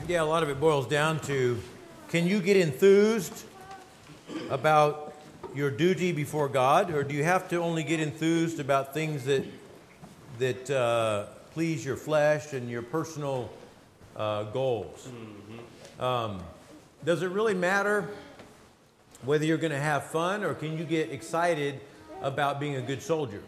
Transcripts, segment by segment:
Yeah, a lot of it boils down to, can you get enthused about your duty before God, or do you have to only get enthused about things that please your flesh and your personal goals? Does it really matter whether you're going to have fun, or can you get excited about being a good soldier?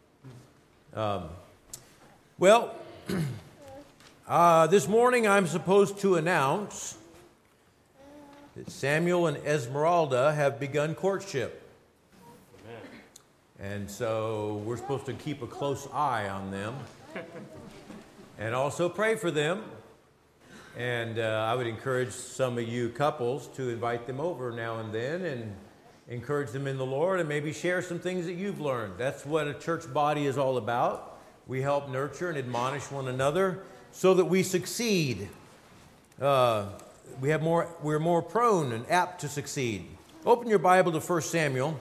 This morning I'm supposed to announce that Samuel and Esmeralda have begun courtship. Amen. And so we're supposed to keep a close eye on them and also pray for them. And I would encourage some of you couples to invite them over now and then and encourage them in the Lord and maybe share some things that you've learned. That's what a church body is all about. We help nurture and admonish one another so that we succeed. We're more prone and apt to succeed. Open your Bible to 1 Samuel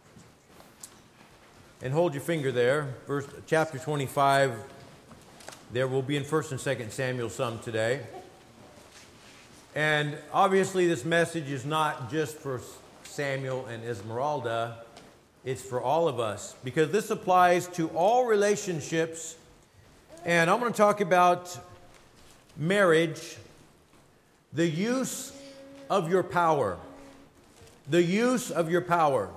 and hold your finger there. Chapter 25. There will be in 1 and 2 Samuel some today. And obviously this message is not just for Samuel and Esmeralda. It's for all of us, because this applies to all relationships. And I'm going to talk about marriage, the use of your power. The use of your power.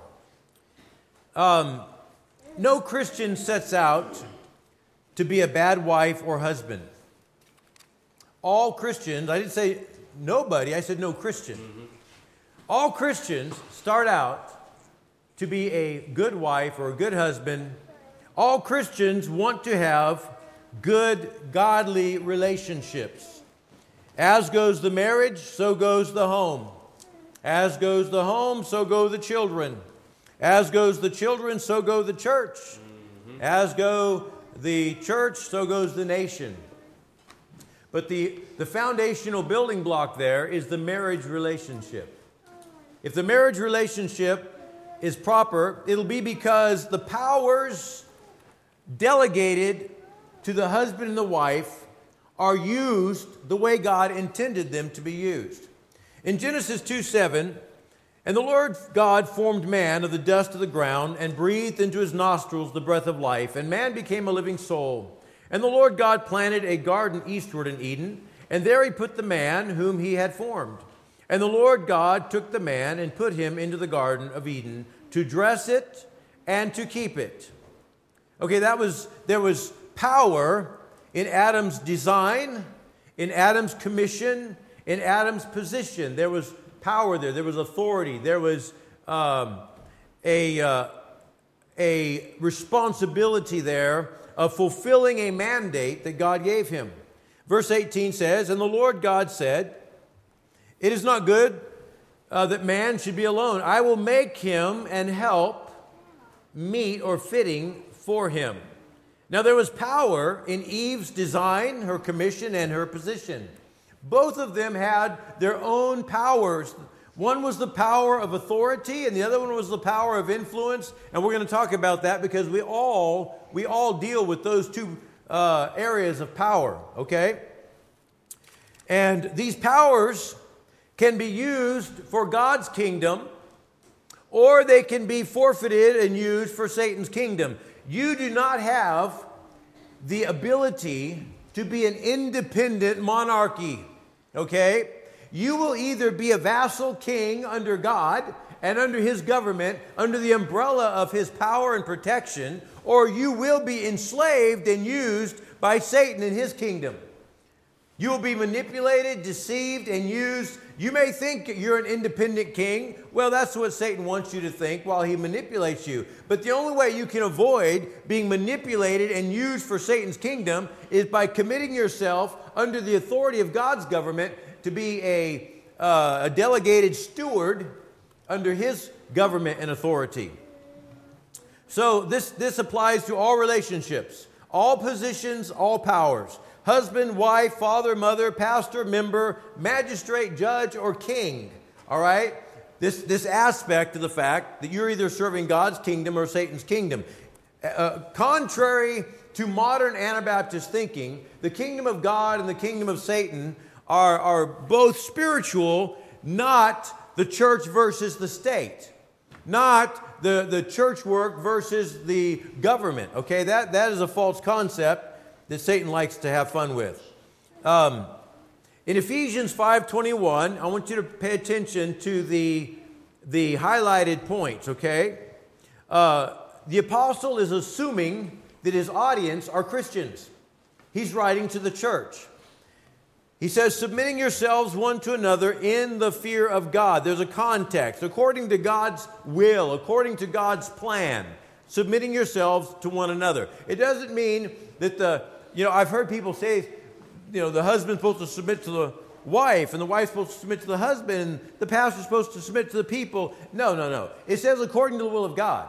No Christian sets out to be a bad wife or husband. All Christians, I didn't say nobody, I said no Christian. Mm-hmm. All Christians start out to be a good wife or a good husband. All Christians want to have good, godly relationships. As goes the marriage, so goes the home. As goes the home, so go the children. As goes the children, so go the church. Mm-hmm. As go the church, so goes the nation. But the foundational building block there is the marriage relationship. If the marriage relationship is proper, it'll be because the powers delegated to the husband and the wife are used the way God intended them to be used. In Genesis 2:7, and the Lord God formed man of the dust of the ground and breathed into his nostrils the breath of life, and man became a living soul. And the Lord God planted a garden eastward in Eden, and there he put the man whom he had formed. And the Lord God took the man and put him into the Garden of Eden to dress it and to keep it. Okay, there was power in Adam's design, in Adam's commission, in Adam's position. There was power there. There was authority. There was a responsibility there of fulfilling a mandate that God gave him. Verse 18 says, and the Lord God said, it is not good that man should be alone. I will make him and help meet or fitting for him. Now there was power in Eve's design, her commission, and her position. Both of them had their own powers. One was the power of authority, and the other one was the power of influence. And we're going to talk about that because we all deal with those two areas of power, okay? And these powers can be used for God's kingdom, or they can be forfeited and used for Satan's kingdom. You do not have the ability to be an independent monarchy, okay? You will either be a vassal king under God and under his government, under the umbrella of his power and protection, or you will be enslaved and used by Satan in his kingdom. You will be manipulated, deceived, and used. You may think you're an independent king. Well, that's what Satan wants you to think while he manipulates you. But the only way you can avoid being manipulated and used for Satan's kingdom is by committing yourself under the authority of God's government to be a delegated steward under his government and authority. So this applies to all relationships, all positions, all powers. Husband, wife, father, mother, pastor, member, magistrate, judge, or king. All right? This aspect of the fact that you're either serving God's kingdom or Satan's kingdom. Contrary to modern Anabaptist thinking, the kingdom of God and the kingdom of Satan are both spiritual, not the church versus the state, not the church work versus the government. Okay, that is a false concept that Satan likes to have fun with. In Ephesians 5:21, I want you to pay attention to the highlighted points, okay? The apostle is assuming that his audience are Christians. He's writing to the church. He says, submitting yourselves one to another in the fear of God. There's a context. According to God's will, according to God's plan, submitting yourselves to one another. It doesn't mean that I've heard people say, the husband's supposed to submit to the wife, and the wife's supposed to submit to the husband, and the pastor's supposed to submit to the people. No. It says according to the will of God.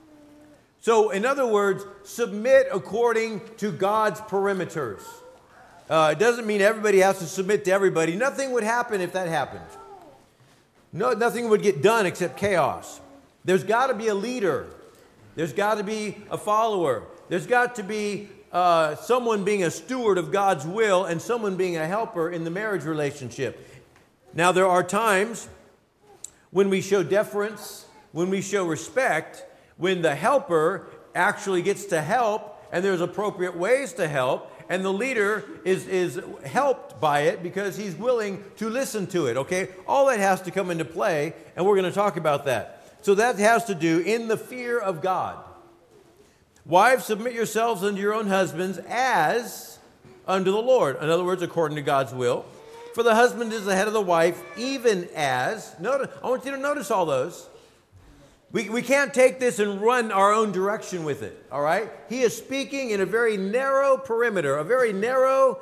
So, in other words, submit according to God's perimeters. It doesn't mean everybody has to submit to everybody. Nothing would happen if that happened. No, nothing would get done except chaos. There's got to be a leader. There's got to be a follower. There's got to be someone being a steward of God's will and someone being a helper in the marriage relationship. Now, there are times when we show deference, when we show respect, when the helper actually gets to help, and there's appropriate ways to help, and the leader is helped by it because he's willing to listen to it, okay? All that has to come into play, and we're going to talk about that. So that has to do in the fear of God. Wives, submit yourselves unto your own husbands as unto the Lord. In other words, according to God's will. For the husband is the head of the wife, even as... Notice, I want you to notice all those. We can't take this and run our own direction with it, all right? He is speaking in a very narrow perimeter, a very narrow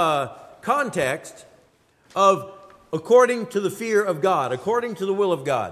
context of according to the fear of God, according to the will of God.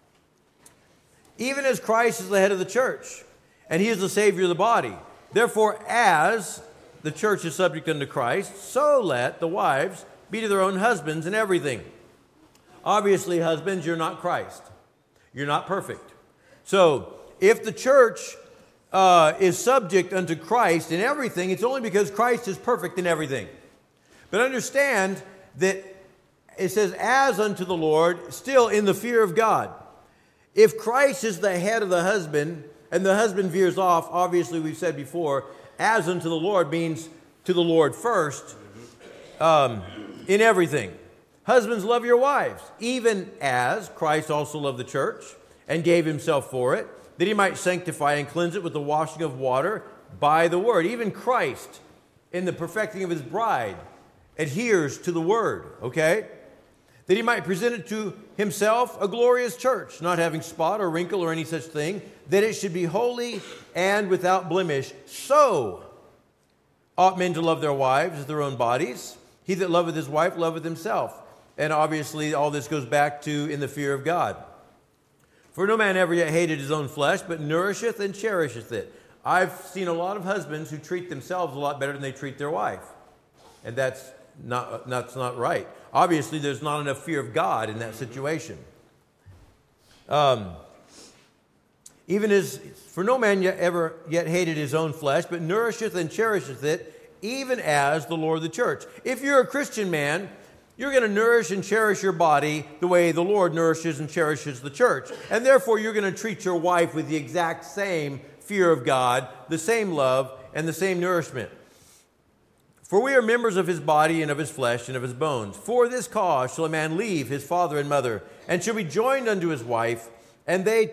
Even as Christ is the head of the church, and he is the Savior of the body. Therefore, as the church is subject unto Christ, so let the wives be to their own husbands in everything. Obviously, husbands, you're not Christ. You're not perfect. So, if the church is subject unto Christ in everything, it's only because Christ is perfect in everything. But understand that it says, as unto the Lord, still in the fear of God. If Christ is the head of the husband, and the husband veers off, obviously we've said before, as unto the Lord means to the Lord first, in everything. Husbands, love your wives, even as Christ also loved the church and gave himself for it, that he might sanctify and cleanse it with the washing of water by the word. Even Christ, in the perfecting of his bride, adheres to the word, okay? That he might present it to himself a glorious church, not having spot or wrinkle or any such thing, that it should be holy and without blemish. So ought men to love their wives as their own bodies. He that loveth his wife loveth himself. And obviously all this goes back to in the fear of God. For no man ever yet hated his own flesh, but nourisheth and cherisheth it. I've seen a lot of husbands who treat themselves a lot better than they treat their wife. And that's not right. Obviously, there's not enough fear of God in that situation. Even as, for no man ever yet hated his own flesh, but nourisheth and cherisheth it, even as the Lord of the church. If you're a Christian man, you're going to nourish and cherish your body the way the Lord nourishes and cherishes the church. And therefore, you're going to treat your wife with the exact same fear of God, the same love, and the same nourishment. For we are members of his body and of his flesh and of his bones. For this cause shall a man leave his father and mother, and shall be joined unto his wife, and they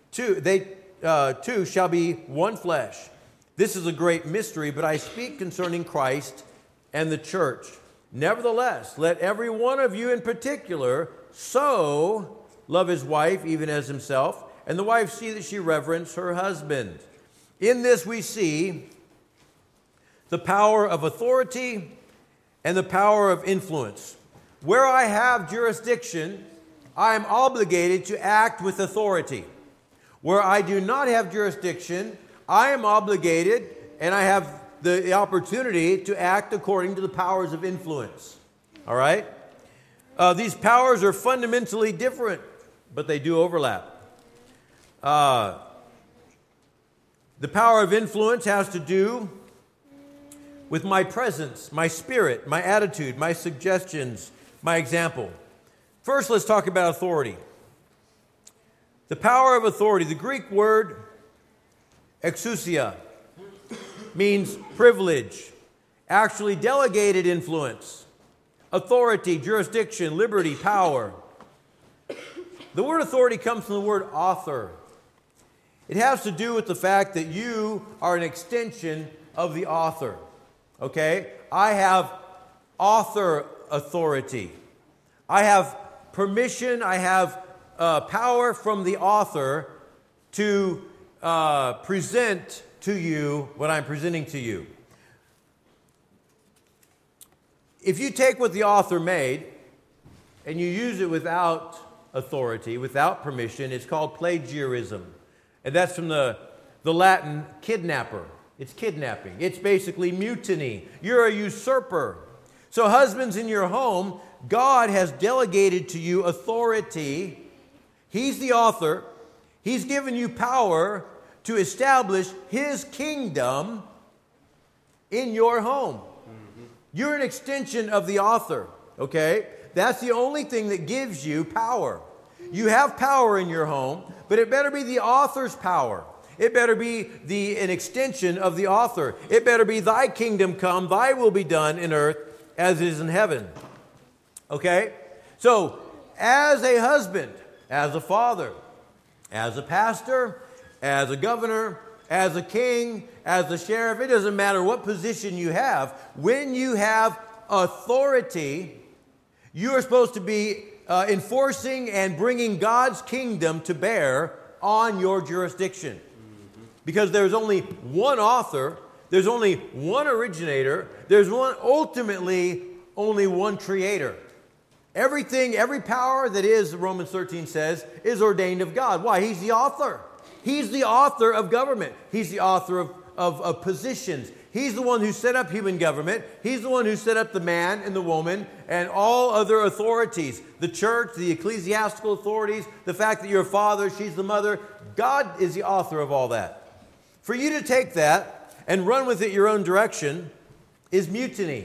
two shall be one flesh. This is a great mystery, but I speak concerning Christ and the church. Nevertheless, let every one of you in particular so love his wife even as himself, and the wife see that she reverence her husband. In this we see the power of authority and the power of influence. Where I have jurisdiction, I am obligated to act with authority. Where I do not have jurisdiction, I am obligated and I have the opportunity to act according to the powers of influence. All right? These powers are fundamentally different, but they do overlap. The power of influence has to do with my presence, my spirit, my attitude, my suggestions, my example. First, let's talk about authority. The power of authority. The Greek word exousia means privilege, actually delegated influence, authority, jurisdiction, liberty, power. The word authority comes from the word author. It has to do with the fact that you are an extension of the author. Okay? I have author authority. I have permission, I have power from the author to present to you what I'm presenting to you. If you take what the author made and you use it without authority, without permission, it's called plagiarism. And that's from the Latin kidnapper. It's kidnapping. It's basically mutiny. You're a usurper. So husbands in your home, God has delegated to you authority. He's the author. He's given you power to establish His kingdom in your home. Mm-hmm. You're an extension of the author, okay? That's the only thing that gives you power. You have power in your home, but it better be the author's power. It better be an extension of the author. It better be thy kingdom come, thy will be done in earth as it is in heaven. Okay? So, as a husband, as a father, as a pastor, as a governor, as a king, as a sheriff, it doesn't matter what position you have. When you have authority, you are supposed to be enforcing and bringing God's kingdom to bear on your jurisdiction. Because there's only one author, there's only one originator, there's ultimately only one creator. Everything, every power that is, Romans 13 says, is ordained of God. Why? He's the author. He's the author of government. He's the author of positions. He's the one who set up human government. He's the one who set up the man and the woman and all other authorities. The church, the ecclesiastical authorities, the fact that you're a father, she's the mother. God is the author of all that. For you to take that and run with it your own direction is mutiny.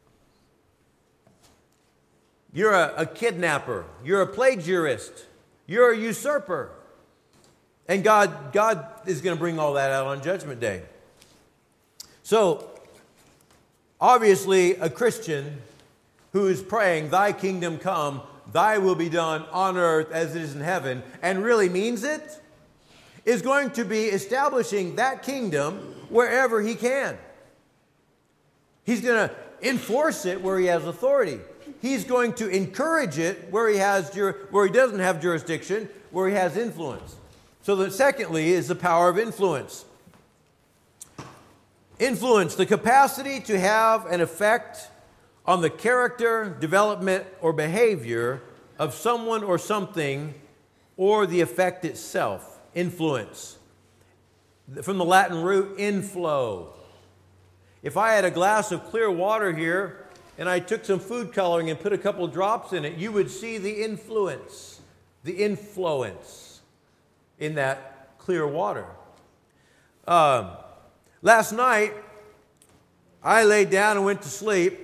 You're a kidnapper. You're a plagiarist. You're a usurper. And God is going to bring all that out on Judgment Day. So, obviously, a Christian who is praying, thy kingdom come, thy will be done on earth as it is in heaven, and really means it, is going to be establishing that kingdom wherever he can. He's going to enforce it where he has authority. He's going to encourage it where he doesn't have jurisdiction, where he has influence. So that secondly is the power of influence. Influence, the capacity to have an effect on the character, development, or behavior of someone or something, or the effect itself. Influence. From the Latin root, inflow. If I had a glass of clear water here, and I took some food coloring and put a couple drops in it, you would see the influence in that clear water. Last night, I laid down and went to sleep,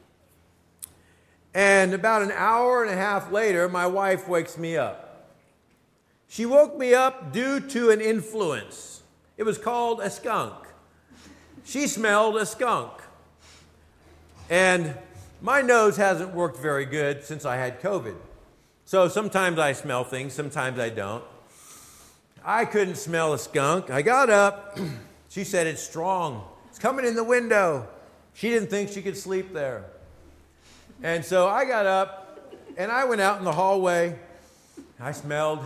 and about an hour and a half later, my wife wakes me up. She woke me up due to an influence. It was called a skunk. She smelled a skunk. And my nose hasn't worked very good since I had COVID. So sometimes I smell things, sometimes I don't. I couldn't smell a skunk. I got up. She said, it's strong. It's coming in the window. She didn't think she could sleep there. And so I got up and I went out in the hallway. I smelled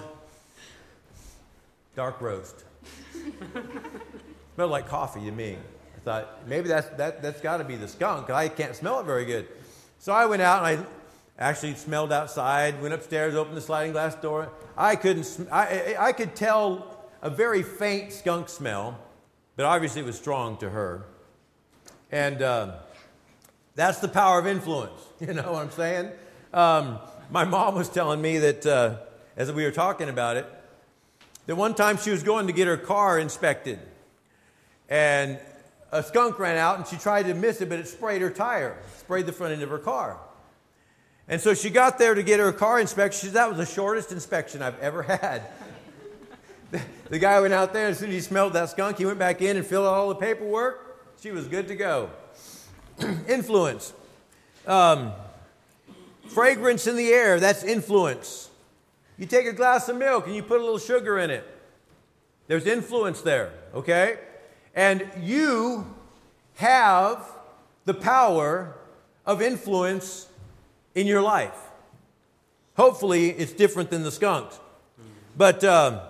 dark roast. Smelled like coffee to me. I thought, maybe that's got to be the skunk. I can't smell it very good. So I went out and I actually smelled outside, went upstairs, opened the sliding glass door. I could tell a very faint skunk smell, but obviously it was strong to her. And that's the power of influence. You know what I'm saying? My mom was telling me that, as we were talking about it, that one time she was going to get her car inspected. And a skunk ran out and she tried to miss it, but it sprayed her tire, sprayed the front end of her car. And so she got there to get her car inspection. She said, that was the shortest inspection I've ever had. The guy went out there, and as soon as he smelled that skunk, he went back in and filled out all the paperwork. She was good to go. Influence. Fragrance in the air, that's influence. You take a glass of milk and you put a little sugar in it. There's influence there, okay? And you have the power of influence in your life. Hopefully, it's different than the skunks. But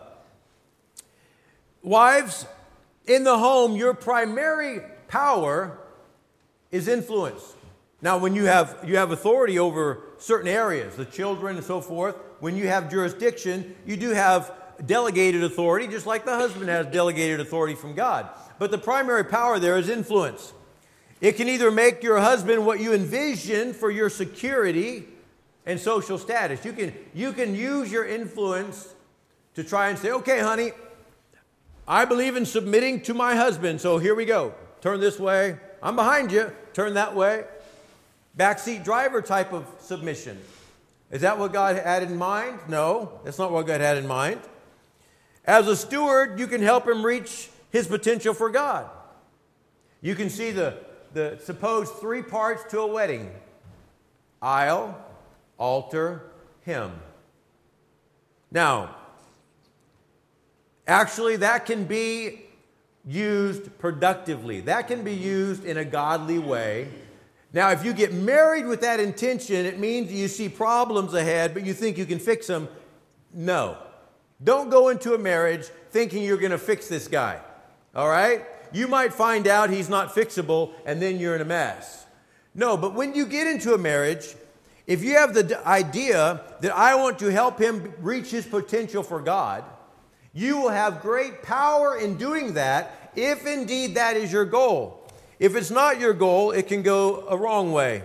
wives, in the home, your primary power is influence. Now, when you have authority over certain areas, the children and so forth, when you have jurisdiction, you do have delegated authority, just like the husband has delegated authority from God. But the primary power there is influence. It can either make your husband what you envision for your security and social status. You can use your influence to try and say, okay, honey, I believe in submitting to my husband, so here we go. Turn this way. I'm behind you. Turn that way. Backseat driver type of submission. Is that what God had in mind? No, that's not what God had in mind. As a steward, you can help him reach his potential for God. You can see the supposed three parts to a wedding: aisle, altar, hymn. Now, actually, that can be used productively. That can be used in a godly way. Now, if you get married with that intention, it means you see problems ahead, but you think you can fix them. No. Don't go into a marriage thinking you're going to fix this guy. All right? You might find out he's not fixable, and then you're in a mess. No, but when you get into a marriage, if you have the idea that I want to help him reach his potential for God, you will have great power in doing that if indeed that is your goal. If it's not your goal, it can go a wrong way.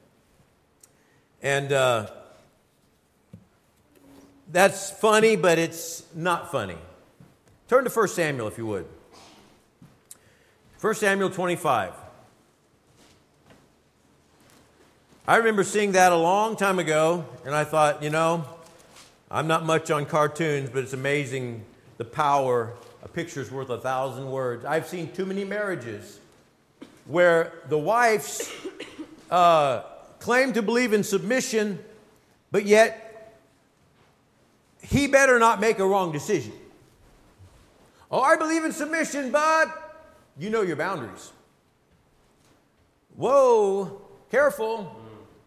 And that's funny, but it's not funny. Turn to 1 Samuel, if you would. 1 Samuel 25. I remember seeing that a long time ago, and I thought, I'm not much on cartoons, but it's amazing the power. A picture's worth 1,000 words. I've seen too many marriages where the wives claim to believe in submission, but yet he better not make a wrong decision. Oh, I believe in submission, but you know your boundaries. Whoa, careful.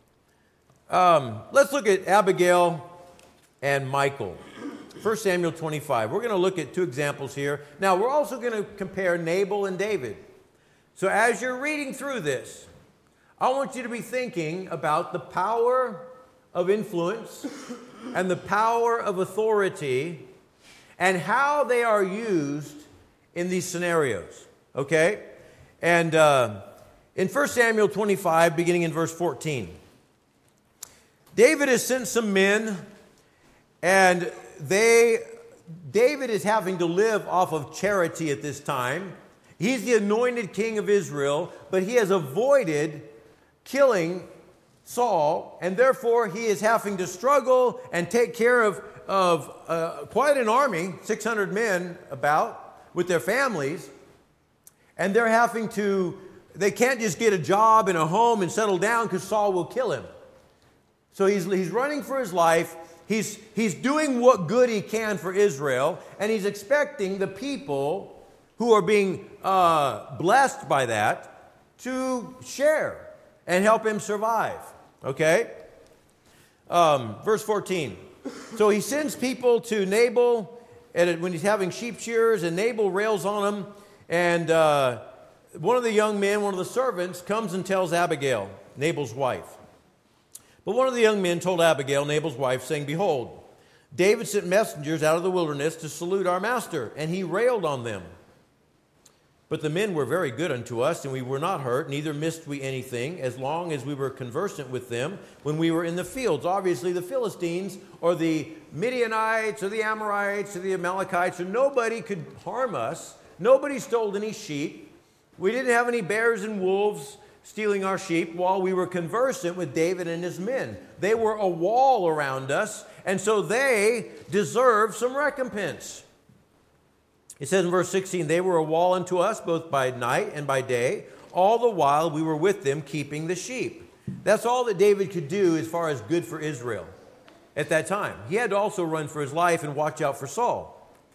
Let's look at Abigail and Michal. 1 Samuel 25. We're going to look at two examples here. Now, we're also going to compare Nabal and David. So as you're reading through this, I want you to be thinking about the power of influence and the power of authority and how they are used in these scenarios. Okay? And in 1 Samuel 25, beginning in verse 14, David has sent some men, and David is having to live off of charity at this time. He's the anointed king of Israel, but he has avoided killing Saul, and therefore he is having to struggle and take care of quite an army, 600 men about, with their families, and they can't just get a job in a home and settle down because Saul will kill him. So he's running for his life. He's doing what good he can for Israel, and he's expecting the people who are being blessed by that to share and help him survive. Okay? Verse 14. So he sends people to Nabal when he's having sheep shearers, and Nabal rails on him. And one of the young men, one of the servants, comes and tells Abigail, Nabal's wife. But one of the young men told Abigail, Nabal's wife, saying, "Behold, David sent messengers out of the wilderness to salute our master, and he railed on them. But the men were very good unto us, and we were not hurt, neither missed we anything, as long as we were conversant with them when we were in the fields." Obviously, the Philistines or the Midianites or the Amorites or the Amalekites, or nobody could harm us. Nobody stole any sheep. We didn't have any bears and wolves stealing our sheep while we were conversant with David and his men. They were a wall around us, and so they deserve some recompense. It says in verse 16, they were a wall unto us both by night and by day, all the while we were with them keeping the sheep. That's all that David could do as far as good for Israel at that time. He had to also run for his life and watch out for Saul.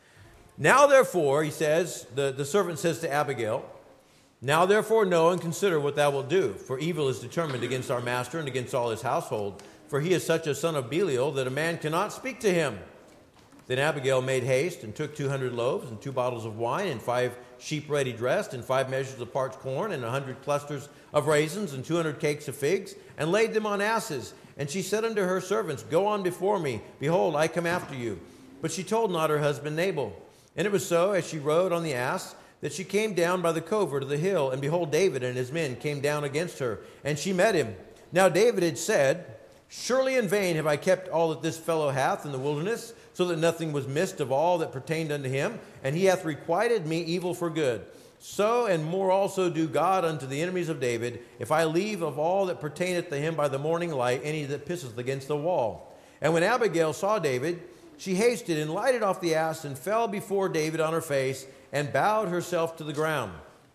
Now therefore, he says, the servant says to Abigail, now therefore know and consider what thou wilt do, for evil is determined against our master and against all his household, for he is such a son of Belial that a man cannot speak to him. Then Abigail made haste and took 200 loaves and 2 bottles of wine and 5 sheep ready dressed and 5 measures of parched corn and 100 clusters of raisins and 200 cakes of figs and laid them on asses. And she said unto her servants, go on before me. Behold, I come after you. But she told not her husband Nabal. And it was so, as she rode on the ass, that she came down by the covert of the hill, and behold, David and his men came down against her, and she met him. Now David had said, surely in vain have I kept all that this fellow hath in the wilderness, so that nothing was missed of all that pertained unto him, and he hath requited me evil for good. So and more also do God unto the enemies of David, if I leave of all that pertaineth to him by the morning light any that pisseth against the wall. And when Abigail saw David, she hasted and lighted off the ass, and fell before David on her face, and bowed herself to the ground,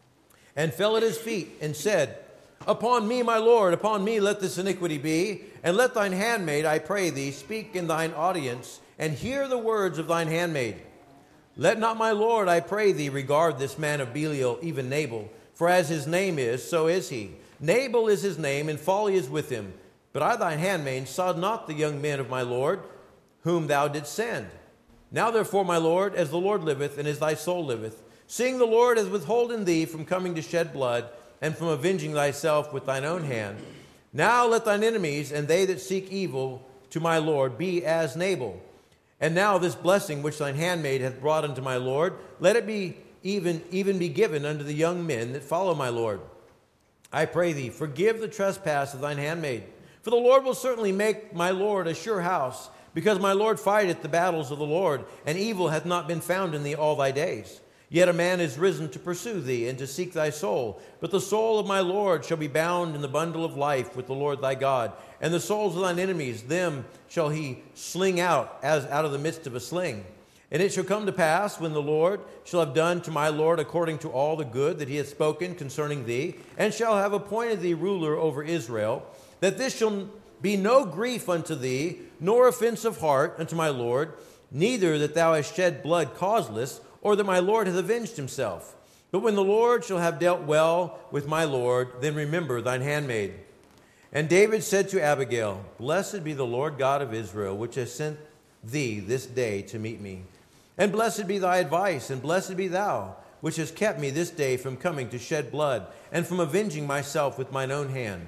and fell at his feet, and said, upon me, my Lord, upon me let this iniquity be, and let thine handmaid, I pray thee, speak in thine audience, and hear the words of thine handmaid. Let not my Lord, I pray thee, regard this man of Belial, even Nabal, for as his name is, so is he. Nabal is his name, and folly is with him. But I, thine handmaid, saw not the young men of my Lord, whom thou didst send. Now therefore, my Lord, as the Lord liveth, and as thy soul liveth, seeing the Lord hath withholden thee from coming to shed blood, and from avenging thyself with thine own hand, now let thine enemies, and they that seek evil to my Lord, be as Nabal. And now this blessing which thine handmaid hath brought unto my Lord, let it be even be given unto the young men that follow my Lord. I pray thee, forgive the trespass of thine handmaid. For the Lord will certainly make my Lord a sure house, because my Lord fighteth the battles of the Lord, and evil hath not been found in thee all thy days. Yet a man is risen to pursue thee, and to seek thy soul. But the soul of my Lord shall be bound in the bundle of life with the Lord thy God. And the souls of thine enemies, them shall he sling out, as out of the midst of a sling. And it shall come to pass, when the Lord shall have done to my Lord according to all the good that he hath spoken concerning thee, and shall have appointed thee ruler over Israel, that this shall be no grief unto thee, nor offense of heart unto my Lord, neither that thou hast shed blood causeless, or that my Lord hath avenged himself. But when the Lord shall have dealt well with my Lord, then remember thine handmaid. And David said to Abigail, blessed be the Lord God of Israel, which has sent thee this day to meet me. And blessed be thy advice, and blessed be thou, which hast kept me this day from coming to shed blood, and from avenging myself with mine own hand.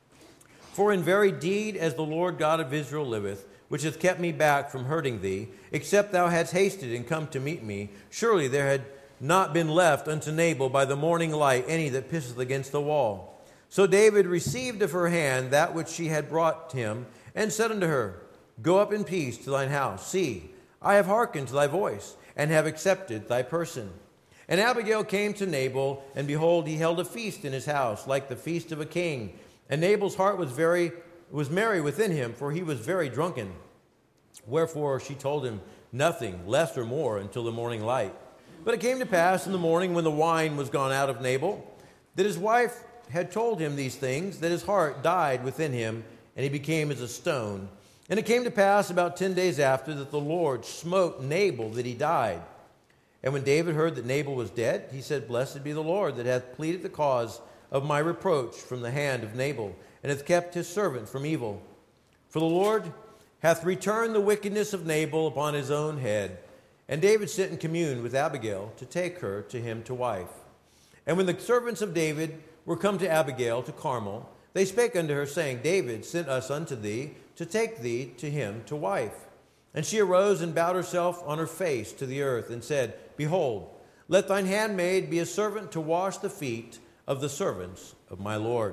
For in very deed, as the Lord God of Israel liveth, which hath kept me back from hurting thee, except thou hadst hasted and come to meet me, surely there had not been left unto Nabal by the morning light any that pisseth against the wall. So David received of her hand that which she had brought him, and said unto her, go up in peace to thine house. See, I have hearkened to thy voice, and have accepted thy person. And Abigail came to Nabal, and behold, he held a feast in his house, like the feast of a king. And Nabal's heart was merry within him, for he was very drunken. Wherefore she told him nothing, less or more, until the morning light. But it came to pass in the morning, when the wine was gone out of Nabal, that his wife had told him these things, that his heart died within him, and he became as a stone. And it came to pass about 10 days after, that the Lord smote Nabal, that he died. And when David heard that Nabal was dead, he said, blessed be the Lord, that hath pleaded the cause of my reproach from the hand of Nabal, and hath kept his servant from evil. For the Lord hath returned the wickedness of Nabal upon his own head. And David sent and communed with Abigail to take her to him to wife. And when the servants of David were come to Abigail to Carmel, they spake unto her, saying, David sent us unto thee to take thee to him to wife. And she arose and bowed herself on her face to the earth, and said, behold, let thine handmaid be a servant to wash the feet of the servants of my Lord.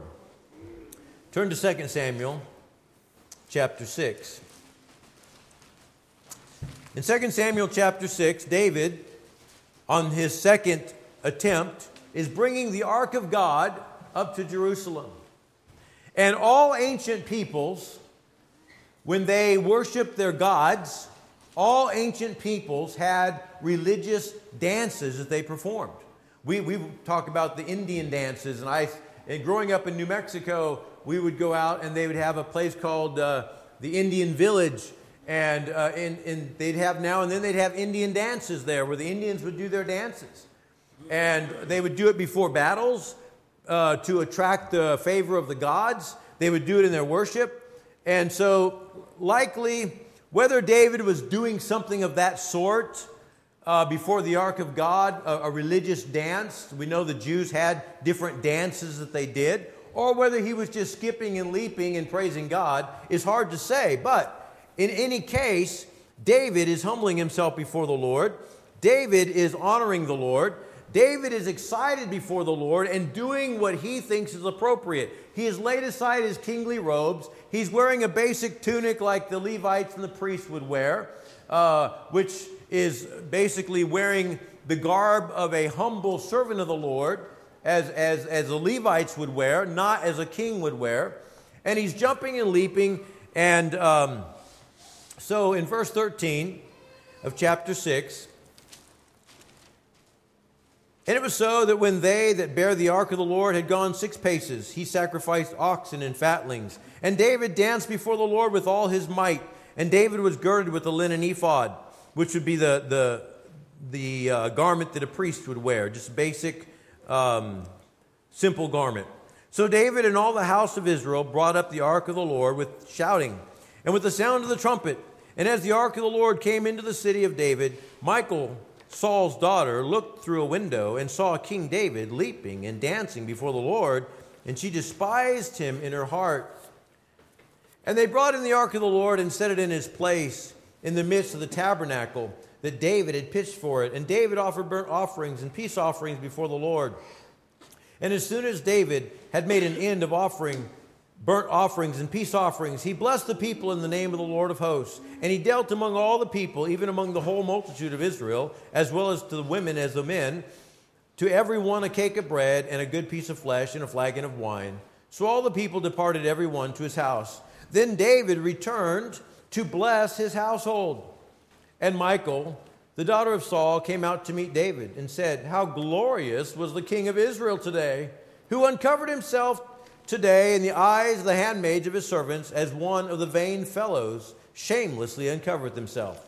Turn to 2 Samuel chapter 6. In 2 Samuel chapter 6, David, on his second attempt is bringing the ark of God up to Jerusalem. And all ancient peoples, when they worshiped their gods, all ancient peoples had religious dances that they performed. We talk about the Indian dances, and growing up in New Mexico, we would go out and they would have a place called the Indian Village, and they'd have now and then they'd have Indian dances there where the Indians would do their dances. And they would do it before battles to attract the favor of the gods. They would do it in their worship. And so likely, whether David was doing something of that sort before the ark of God, a religious dance, we know the Jews had different dances that they did, or whether he was just skipping and leaping and praising God is hard to say. But in any case, David is humbling himself before the Lord. David is honoring the Lord. David is excited before the Lord and doing what he thinks is appropriate. He has laid aside his kingly robes. He's wearing a basic tunic like the Levites and the priests would wear, which is basically wearing the garb of a humble servant of the Lord, as the Levites would wear, not as a king would wear. And he's jumping and leaping. And so in verse 13 of chapter 6, and it was so that when they that bare the ark of the Lord had gone 6 paces, he sacrificed oxen and fatlings. And David danced before the Lord with all his might. And David was girded with the linen ephod, which would be the garment that a priest would wear, just basic, simple garment. So David and all the house of Israel brought up the ark of the Lord with shouting and with the sound of the trumpet. And as the ark of the Lord came into the city of David, Michal, Saul's daughter, looked through a window and saw King David leaping and dancing before the Lord, and she despised him in her heart. And they brought in the ark of the Lord and set it in his place in the midst of the tabernacle that David had pitched for it. And David offered burnt offerings and peace offerings before the Lord. And as soon as David had made an end of offering burnt offerings and peace offerings, he blessed the people in the name of the Lord of hosts. And he dealt among all the people, even among the whole multitude of Israel, as well as to the women as the men, to every one a cake of bread and a good piece of flesh and a flagon of wine. So all the people departed every one to his house. Then David returned to bless his household. And Michal, the daughter of Saul, came out to meet David and said, "How glorious was the king of Israel today, who uncovered himself today in the eyes of the handmaids of his servants, as one of the vain fellows shamelessly uncovered himself."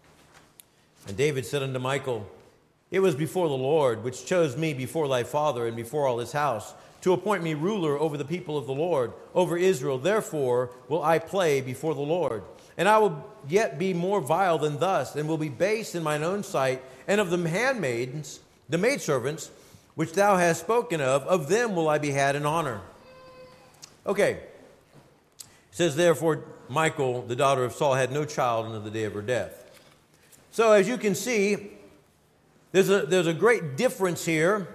And David said unto Michal, "It was before the Lord, which chose me before thy father and before all his house, to appoint me ruler over the people of the Lord, over Israel. Therefore will I play before the Lord. And I will yet be more vile than thus, and will be base in mine own sight. And of the handmaidens, the maidservants, which thou hast spoken of them will I be had in honor." Okay. It says, therefore, Michal, the daughter of Saul, had no child until the day of her death. So as you can see, there's a great difference here.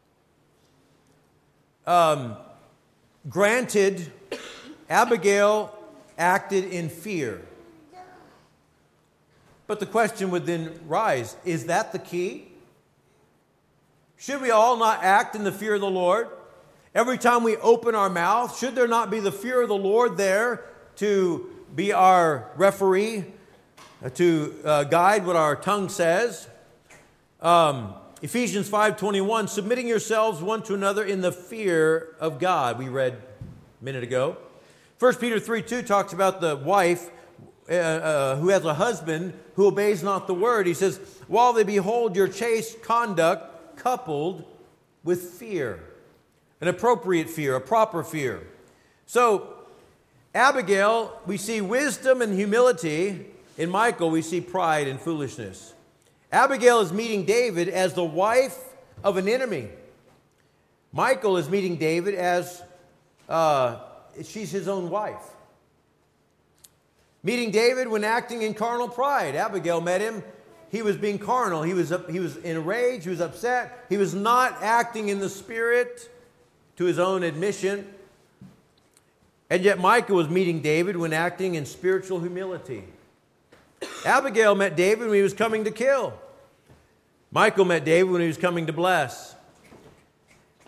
Granted, Abigail acted in fear. But the question would then rise, is that the key? Should we all not act in the fear of the Lord? Every time we open our mouth, should there not be the fear of the Lord there to be our referee, to guide what our tongue says? Ephesians 5:21, submitting yourselves one to another in the fear of God, we read a minute ago. 1 Peter 3:2 talks about the wife who has a husband who obeys not the word. He says, while they behold your chaste conduct coupled with fear. An appropriate fear, a proper fear. So, Abigail, we see wisdom and humility. In Michal, we see pride and foolishness. Abigail is meeting David as the wife of an enemy. Michal is meeting David as she's his own wife. Meeting David when acting in carnal pride. Abigail met him. He was being carnal. He was enraged. He was upset. He was not acting in the spirit, to his own admission. And yet Michal was meeting David when acting in spiritual humility. Abigail met David when he was coming to kill. Michal met David when he was coming to bless.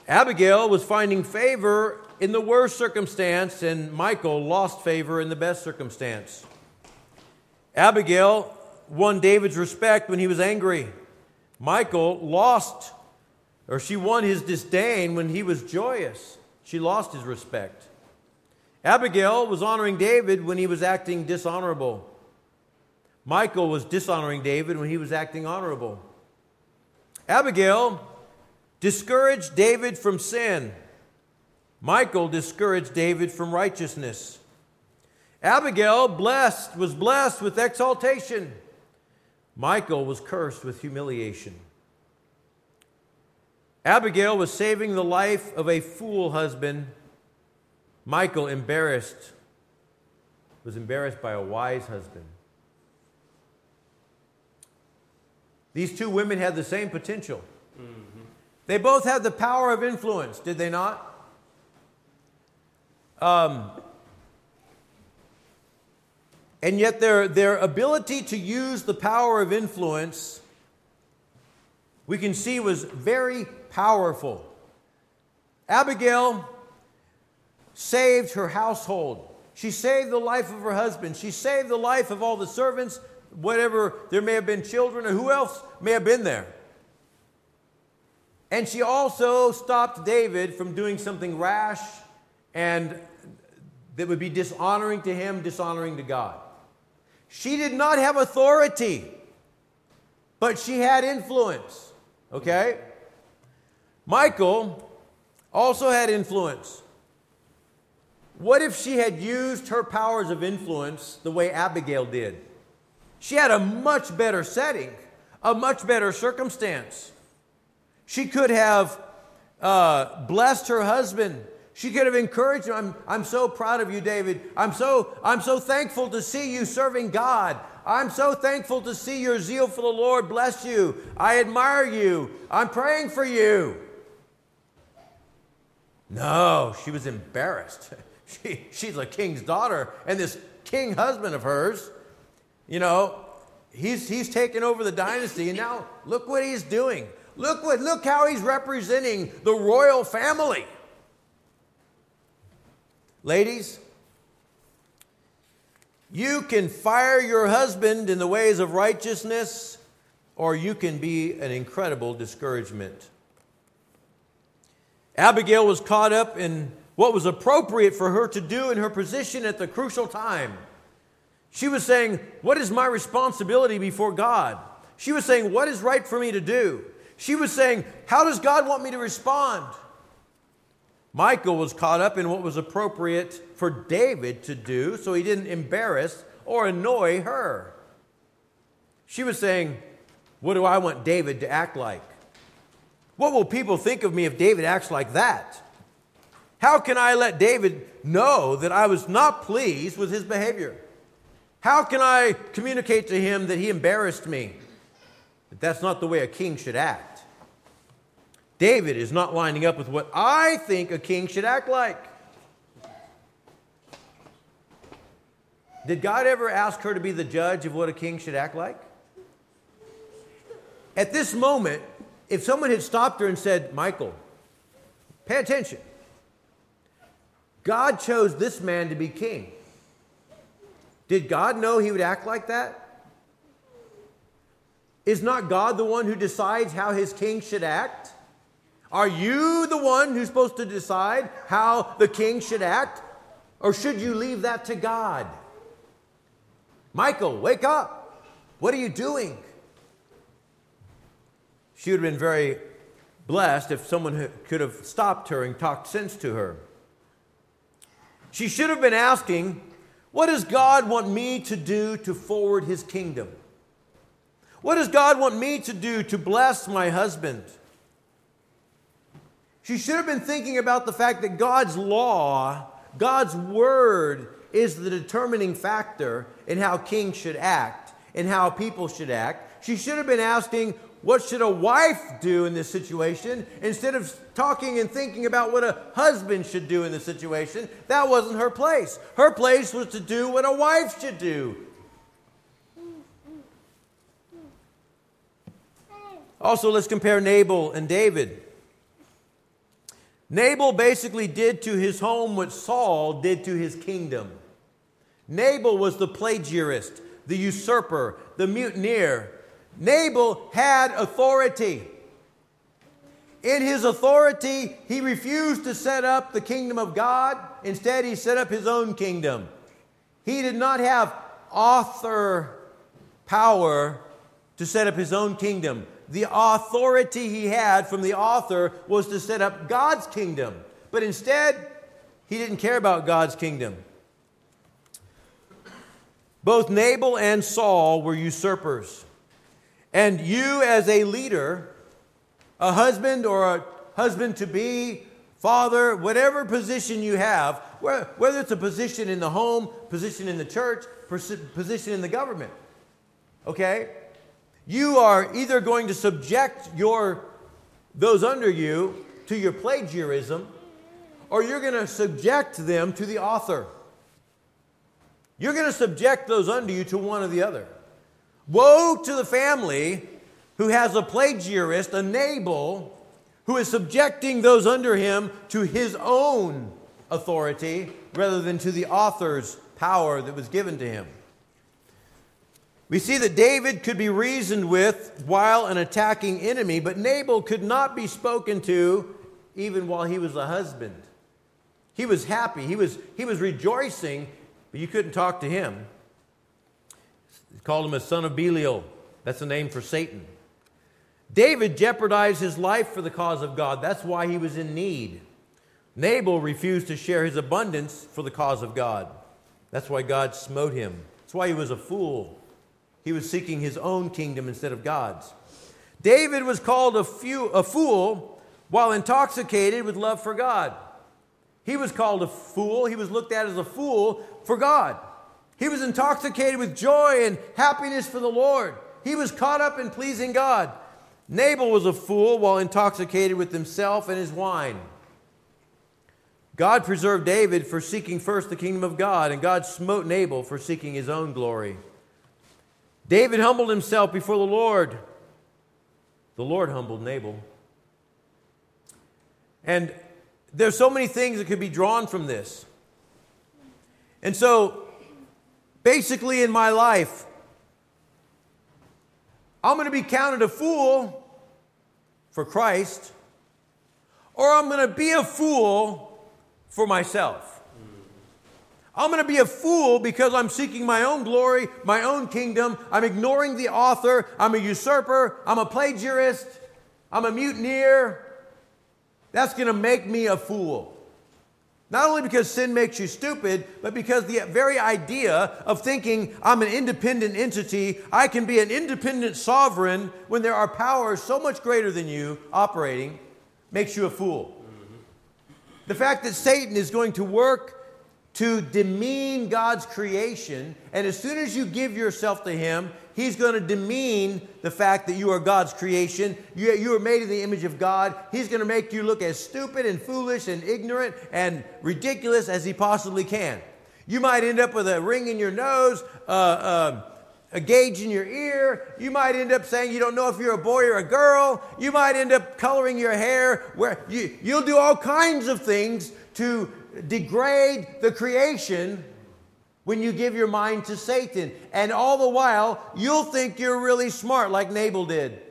Abigail was finding favor in the worst circumstance, and Michal lost favor in the best circumstance. Abigail won David's respect when he was angry. Michal she won his disdain when he was joyous. She lost his respect. Abigail was honoring David when he was acting dishonorable. Michal was dishonoring David when he was acting honorable. Abigail discouraged David from sin. Michal discouraged David from righteousness. Abigail was blessed with exaltation. Michal was cursed with humiliation. Abigail was saving the life of a fool husband. Michal was embarrassed by a wise husband. These two women had the same potential. Mm-hmm. They both had the power of influence, did they not? And yet their ability to use the power of influence, we can see, was very powerful. Abigail saved her household. She saved the life of her husband. She saved the life of all the servants, whatever, there may have been children or who else may have been there. And she also stopped David from doing something rash and that would be dishonoring to him, dishonoring to God. She did not have authority, but she had influence. Okay? Michal also had influence. What if she had used her powers of influence the way Abigail did? She had a much better setting, a much better circumstance. She could have blessed her husband. She could have encouraged him. I'm so proud of you, David. I'm so thankful to see you serving God. I'm so thankful to see your zeal for the Lord. Bless you. I admire you. I'm praying for you. No, she was embarrassed. She's a king's daughter, and this king husband of hers, he's taken over the dynasty, and now look what he's doing. Look how he's representing the royal family. Ladies, you can fire your husband in the ways of righteousness, or you can be an incredible discouragement. Abigail was caught up in what was appropriate for her to do in her position at the crucial time. She was saying, what is my responsibility before God? She was saying, what is right for me to do? She was saying, how does God want me to respond? Michal was caught up in what was appropriate for David to do, so he didn't embarrass or annoy her. She was saying, what do I want David to act like? What will people think of me if David acts like that? How can I let David know that I was not pleased with his behavior? How can I communicate to him that he embarrassed me? But that's not the way a king should act. David is not lining up with what I think a king should act like. Did God ever ask her to be the judge of what a king should act like? At this moment, if someone had stopped her and said, Michal, pay attention. God chose this man to be king. Did God know he would act like that? Is not God the one who decides how his king should act? Are you the one who's supposed to decide how the king should act? Or should you leave that to God? Michal, wake up. What are you doing? She would have been very blessed if someone could have stopped her and talked sense to her. She should have been asking, what does God want me to do to forward his kingdom? What does God want me to do to bless my husband? She should have been thinking about the fact that God's law, God's word, is the determining factor in how kings should act and how people should act. She should have been asking, what should a wife do in this situation, instead of talking and thinking about what a husband should do in this situation. That wasn't her place. Her place was to do what a wife should do. Also, let's compare Nabal and David. Nabal basically did to his home what Saul did to his kingdom. Nabal was the plagiarist, the usurper, the mutineer. Nabal had authority. In his authority, he refused to set up the kingdom of God. Instead, he set up his own kingdom. He did not have author power to set up his own kingdom. The authority he had from the author was to set up God's kingdom. But instead, he didn't care about God's kingdom. Both Nabal and Saul were usurpers. And you as a leader, a husband or a husband-to-be, father, whatever position you have, whether it's a position in the home, position in the church, position in the government, okay? You are either going to subject those under you to your plagiarism, or you're going to subject them to the author. You're going to subject those under you to one or the other. Woe to the family who has a plagiarist, a Nabal, who is subjecting those under him to his own authority rather than to the author's power that was given to him. We see that David could be reasoned with while an attacking enemy, but Nabal could not be spoken to even while he was a husband. He was happy. He was rejoicing, but you couldn't talk to him. He called him a son of Belial. That's a name for Satan. David jeopardized his life for the cause of God. That's why he was in need. Nabal refused to share his abundance for the cause of God. That's why God smote him. That's why he was a fool. He was seeking his own kingdom instead of God's. David was called a fool while intoxicated with love for God. He was called a fool. He was looked at as a fool for God. He was intoxicated with joy and happiness for the Lord. He was caught up in pleasing God. Nabal was a fool while intoxicated with himself and his wine. God preserved David for seeking first the kingdom of God, and God smote Nabal for seeking his own glory. David humbled himself before the Lord. The Lord humbled Nabal. And there's so many things that could be drawn from this. And so, basically in my life, I'm going to be counted a fool for Christ, or I'm going to be a fool for myself. I'm going to be a fool because I'm seeking my own glory, my own kingdom. I'm ignoring the author. I'm a usurper. I'm a plagiarist. I'm a mutineer. That's going to make me a fool. Not only because sin makes you stupid, but because the very idea of thinking I'm an independent entity, I can be an independent sovereign when there are powers so much greater than you operating, makes you a fool. The fact that Satan is going to work to demean God's creation, and as soon as you give yourself to him, he's going to demean the fact that you are God's creation. You are made in the image of God. He's going to make you look as stupid and foolish and ignorant and ridiculous as he possibly can. You might end up with a ring in your nose, a gauge in your ear. You might end up saying you don't know if you're a boy or a girl. You might end up coloring your hair. You'll do all kinds of things to degrade the creation when you give your mind to Satan. And all the while, you'll think you're really smart like Nabal did.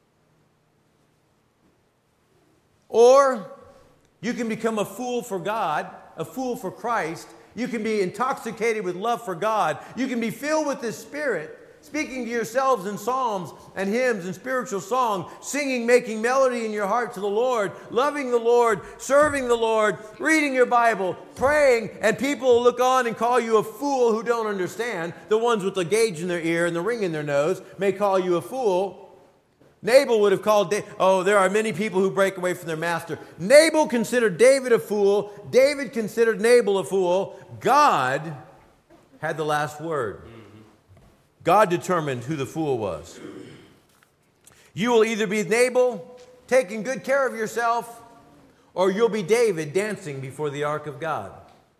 Or you can become a fool for God, a fool for Christ. You can be intoxicated with love for God. You can be filled with His Spirit, speaking to yourselves in psalms and hymns and spiritual song, singing, making melody in your heart to the Lord, loving the Lord, serving the Lord, reading your Bible, praying, and people will look on and call you a fool who don't understand. The ones with the gauge in their ear and the ring in their nose may call you a fool. Nabal would have called, there are many people who break away from their master. Nabal considered David a fool. David considered Nabal a fool. God had the last word. God determined who the fool was. You will either be Nabal, taking good care of yourself, or you'll be David dancing before the ark of God.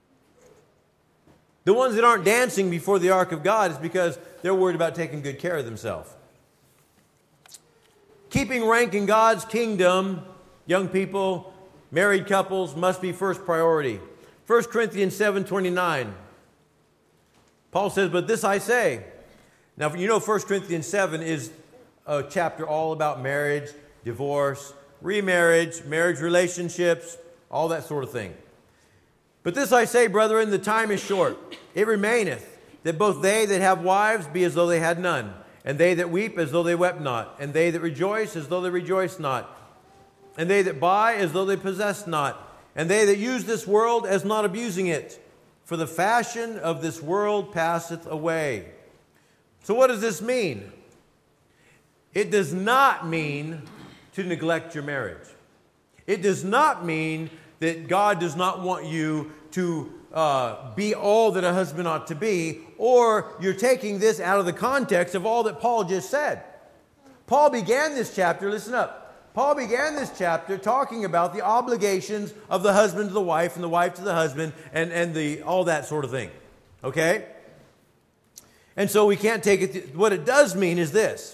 The ones that aren't dancing before the ark of God is because they're worried about taking good care of themselves. Keeping rank in God's kingdom, young people, Married couples must be first priority. 1 Corinthians 7:29. Paul says, but this I say. Now, you know 1 Corinthians 7 is a chapter all about marriage, divorce, remarriage, marriage relationships, all that sort of thing. But this I say, brethren, the time is short. It remaineth, that both they that have wives be as though they had none, and they that weep as though they wept not, and they that rejoice as though they rejoiced not, and they that buy as though they possessed not, and they that use this world as not abusing it. For the fashion of this world passeth away. So what does this mean? It does not mean to neglect your marriage. It does not mean that God does not want you to be all that a husband ought to be, or you're taking this out of the context of all that Paul just said. Paul began this chapter, listen up. Paul began this chapter talking about the obligations of the husband to the wife and the wife to the husband and all that sort of thing. Okay? And so we can't take it. What it does mean is this: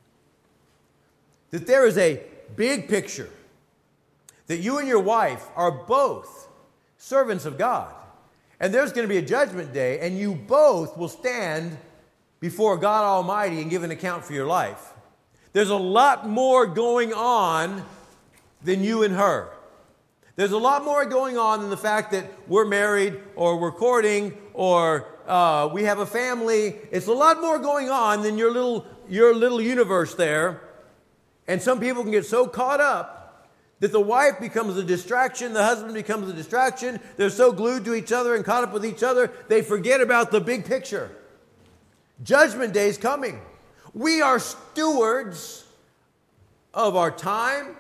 that there is a big picture that you and your wife are both servants of God. And there's going to be a judgment day, and you both will stand before God Almighty and give an account for your life. There's a lot more going on than you and her. There's a lot more going on than the fact that we're married or we're courting or we have a family. It's a lot more going on than your little universe there. And some people can get so caught up that the wife becomes a distraction, the husband becomes a distraction. They're so glued to each other and caught up with each other, they forget about the big picture. Judgment Day is coming. We are stewards of our time.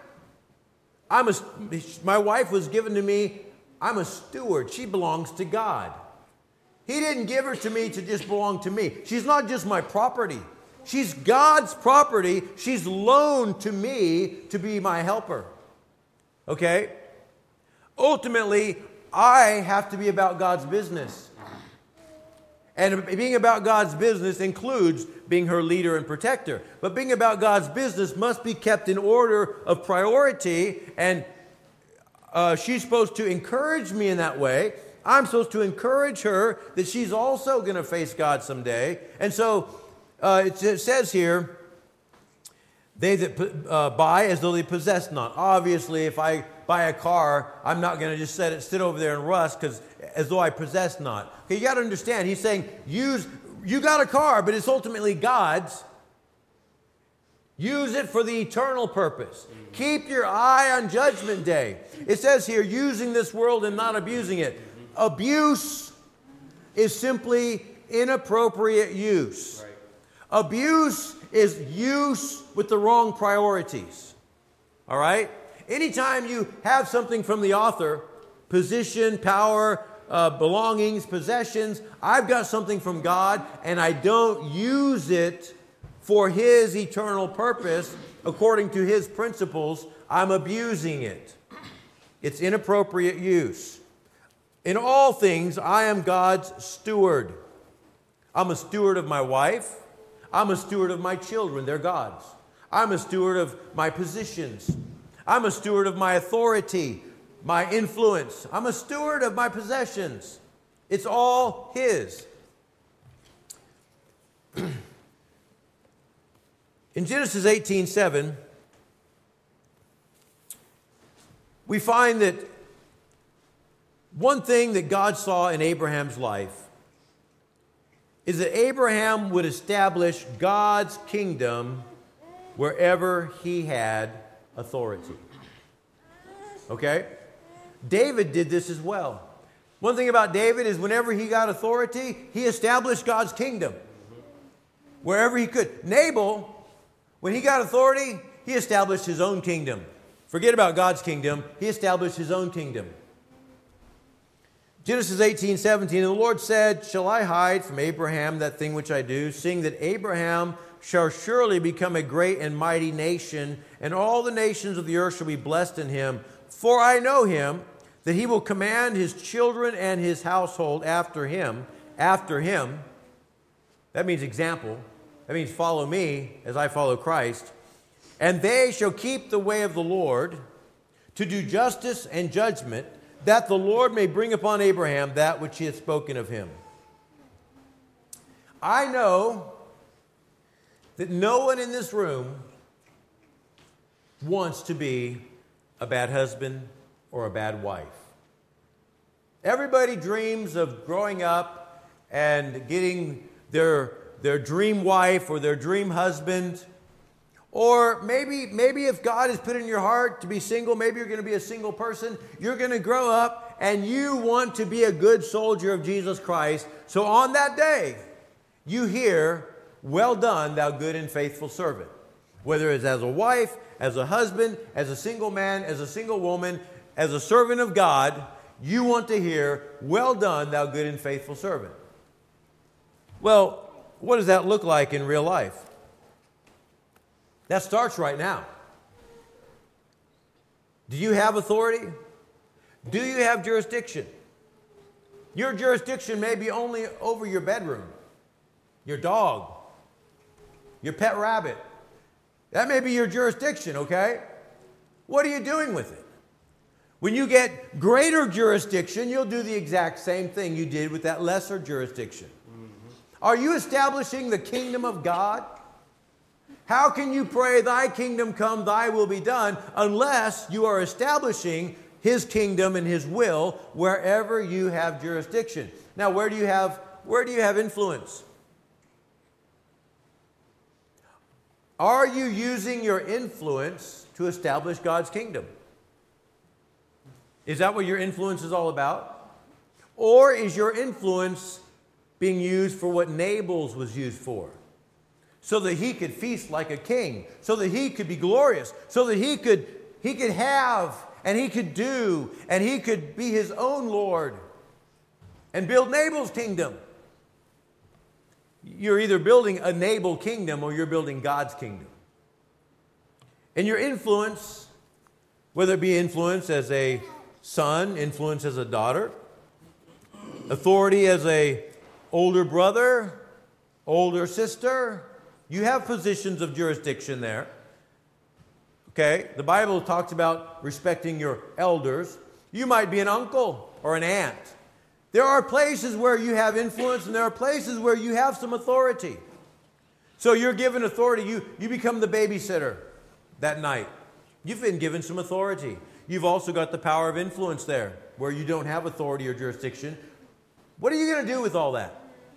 My wife was given to me. I'm a steward. She belongs to God. He didn't give her to me to just belong to me. She's not just my property. She's God's property. She's loaned to me to be my helper. Okay? Ultimately, I have to be about God's business. And being about God's business includes being her leader and protector. But being about God's business must be kept in order of priority. And she's supposed to encourage me in that way. I'm supposed to encourage her that she's also going to face God someday. And so it says here, they that buy as though they possess not. Obviously, if I buy a car, I'm not going to just sit over there and rust as though I possess not. Okay, you got to understand, he's saying, you got a car, but it's ultimately God's. Use it for the eternal purpose. Keep your eye on Judgment Day. It says here, using this world and not abusing it. Abuse is simply inappropriate use. Abuse is use with the wrong priorities. All right? Anytime you have something from the author, position, power, belongings, possessions, I've got something from God and I don't use it for His eternal purpose according to His principles, I'm abusing it. It's inappropriate use. In all things, I am God's steward. I'm a steward of my wife. I'm a steward of my children. They're God's. I'm a steward of my positions. I'm a steward of my authority, my influence. I'm a steward of my possessions. It's all His. In Genesis 18:7, we find that one thing that God saw in Abraham's life is that Abraham would establish God's kingdom wherever he had authority. Okay? David did this as well. One thing about David is whenever he got authority, he established God's kingdom wherever he could. Nabal, when he got authority, he established his own kingdom. Forget about God's kingdom. He established his own kingdom. Genesis 18:17, and the Lord said, shall I hide from Abraham that thing which I do, seeing that Abraham shall surely become a great and mighty nation, and all the nations of the earth shall be blessed in him. For I know him, that he will command his children and his household after him. That means example. That means follow me as I follow Christ. And they shall keep the way of the Lord, to do justice and judgment, that the Lord may bring upon Abraham that which he hath spoken of him. I know that no one in this room wants to be a bad husband or a bad wife. Everybody dreams of growing up and getting their dream wife or their dream husband. Or maybe if God has put in your heart to be single, maybe you're going to be a single person. You're going to grow up and you want to be a good soldier of Jesus Christ. So on that day, you hear, "Well done, thou good and faithful servant." Whether it's as a wife, as a husband, as a single man, as a single woman, as a servant of God, you want to hear, "Well done, thou good and faithful servant." Well, what does that look like in real life? That starts right now. Do you have authority? Do you have jurisdiction? Your jurisdiction may be only over your bedroom, your dog, your pet rabbit. That may be your jurisdiction, okay? What are you doing with it? When you get greater jurisdiction, you'll do the exact same thing you did with that lesser jurisdiction. Are you establishing the kingdom of God? How can you pray, "Thy kingdom come, thy will be done," unless you are establishing his kingdom and his will wherever you have jurisdiction? Now, where do you have influence? Are you using your influence to establish God's kingdom? Is that what your influence is all about? Or is your influence being used for what Nabal's was used for? So that he could feast like a king, so that he could be glorious, so that he could have and he could do and he could be his own Lord and build Nabal's kingdom. You're either building a Nabal kingdom or you're building God's kingdom. And your influence, whether it be influence as a son, influence as a daughter, authority as a older brother, older sister, you have positions of jurisdiction there. Okay, the Bible talks about respecting your elders. You might be an uncle or an aunt. There are places where you have influence and there are places where you have some authority. So you're given authority. You become the babysitter that night. You've been given some authority. You've also got the power of influence there where you don't have authority or jurisdiction. What are you going to do with all that?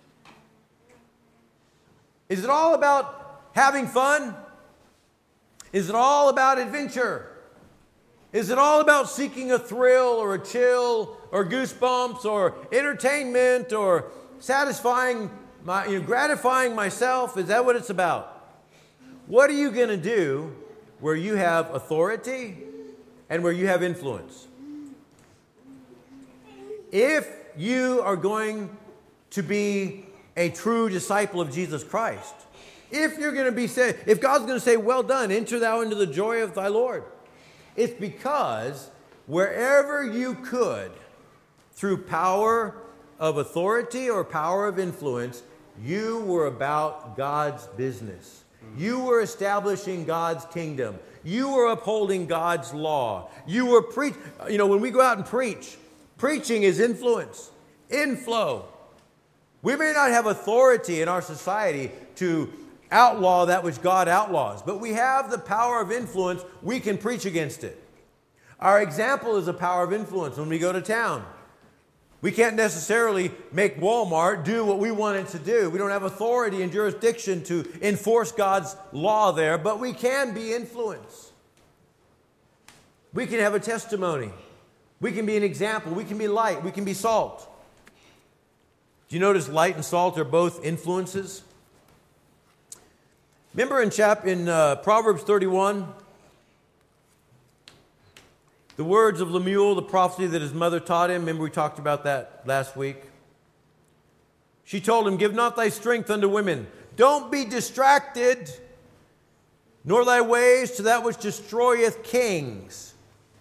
Is it all about having fun? Is it all about adventure? Is it all about seeking a thrill or a chill or goosebumps or entertainment or gratifying myself? Is that what it's about? What are you going to do where you have authority and where you have influence? If you are going to be a true disciple of Jesus Christ, if God's going to say, "Well done, enter thou into the joy of thy Lord," it's because wherever you could, through power of authority or power of influence, you were about God's business. You were establishing God's kingdom. You were upholding God's law. You were when we go out and preach, preaching is influence, inflow. We may not have authority in our society to outlaw that which God outlaws, but we have the power of influence. We can preach against it. Our example is a power of influence when we go to town. We can't necessarily make Walmart do what we want it to do. We don't have authority and jurisdiction to enforce God's law there, but we can be influence. We can have a testimony. We can be an example. We can be light. We can be salt. Do you notice light and salt are both influences? Remember in Proverbs 31, the words of Lemuel, the prophecy that his mother taught him. Remember we talked about that last week. She told him, "Give not thy strength unto women. Don't be distracted, nor thy ways to that which destroyeth kings."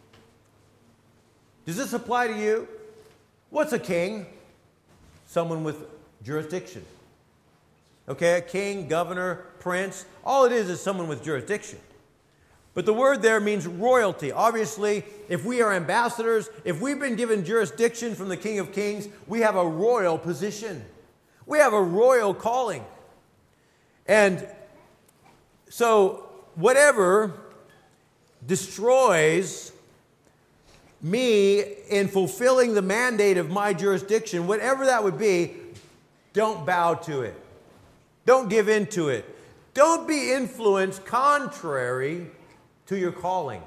Does this apply to you? What's a king? Someone with jurisdiction. Okay, a king, governor, prince, all it is someone with jurisdiction. But the word there means royalty. Obviously, if we are ambassadors, if we've been given jurisdiction from the King of Kings, we have a royal position. We have a royal calling. And so whatever destroys me in fulfilling the mandate of my jurisdiction, whatever that would be, don't bow to it. Don't give in to it. Don't be influenced contrary to your calling.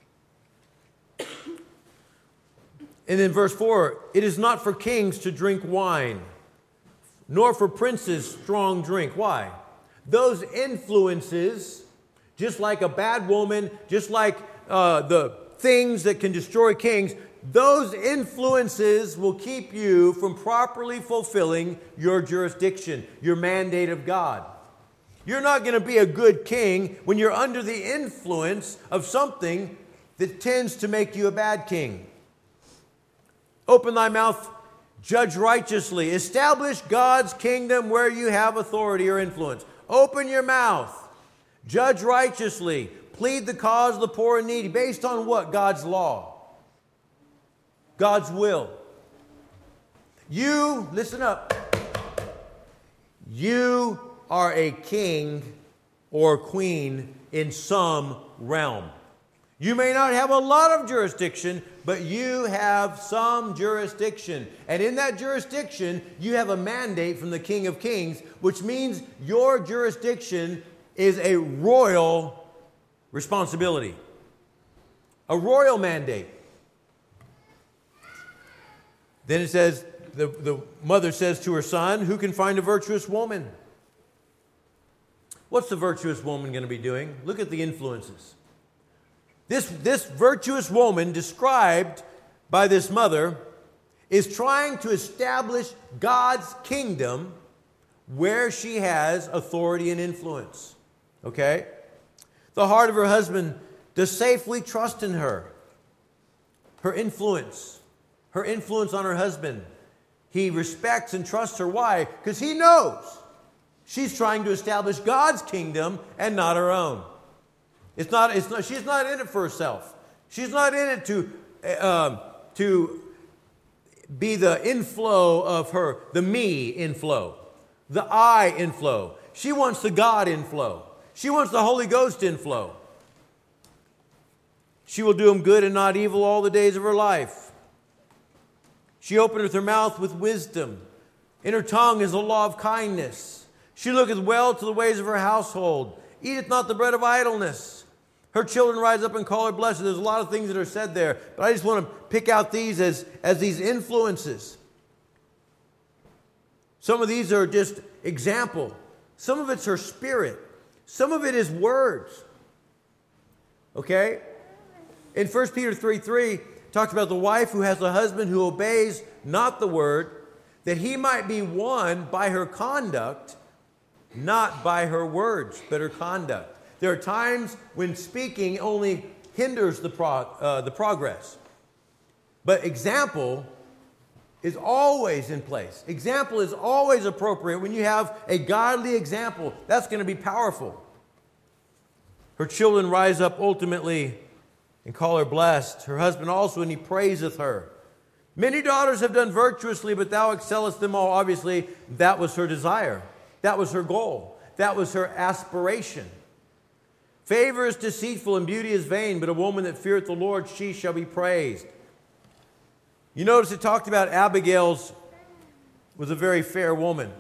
And in verse 4, it is not for kings to drink wine, nor for princes strong drink. Why? Those influences, just like a bad woman, just like the things that can destroy kings, those influences will keep you from properly fulfilling your jurisdiction, your mandate of God. You're not going to be a good king when you're under the influence of something that tends to make you a bad king. Open thy mouth, judge righteously. Establish God's kingdom where you have authority or influence. Open your mouth. Judge righteously. Plead the cause of the poor and needy. Based on what? God's law. God's will. You, listen up. You are a king or queen in some realm. You may not have a lot of jurisdiction, but you have some jurisdiction. And in that jurisdiction, you have a mandate from the King of Kings, which means your jurisdiction is a royal responsibility. A royal mandate. Then it says, the mother says to her son, who can find a virtuous woman? What's the virtuous woman going to be doing? Look at the influences. This virtuous woman described by this mother is trying to establish God's kingdom where she has authority and influence. Okay? The heart of her husband does safely trust in her. Her influence on her husband. He respects and trusts her. Why? Because he knows she's trying to establish God's kingdom and not her own. She's not in it for herself. She's not in it to be the inflow of her, the me inflow, the I inflow. She wants the God inflow. She wants the Holy Ghost inflow. She will do him good and not evil all the days of her life. She openeth her mouth with wisdom. In her tongue is the law of kindness. She looketh well to the ways of her household. Eateth not the bread of idleness. Her children rise up and call her blessed. There's a lot of things that are said there, but I just want to pick out these as these influences. Some of these are just example. Some of it's her spirit. Some of it is words. Okay? In 1 Peter 3:3, talks about the wife who has a husband who obeys not the word, that he might be won by her conduct, not by her words, but her conduct. There are times when speaking only hinders the progress. But example is always in place. Example is always appropriate. When you have a godly example, that's going to be powerful. Her children rise up ultimately and call her blessed. Her husband also, and he praiseth her. Many daughters have done virtuously, but thou excellest them all. Obviously, that was her desire. That was her goal. That was her aspiration. Favor is deceitful and beauty is vain, but a woman that feareth the Lord, she shall be praised. You notice it talked about Abigail's was a very fair woman.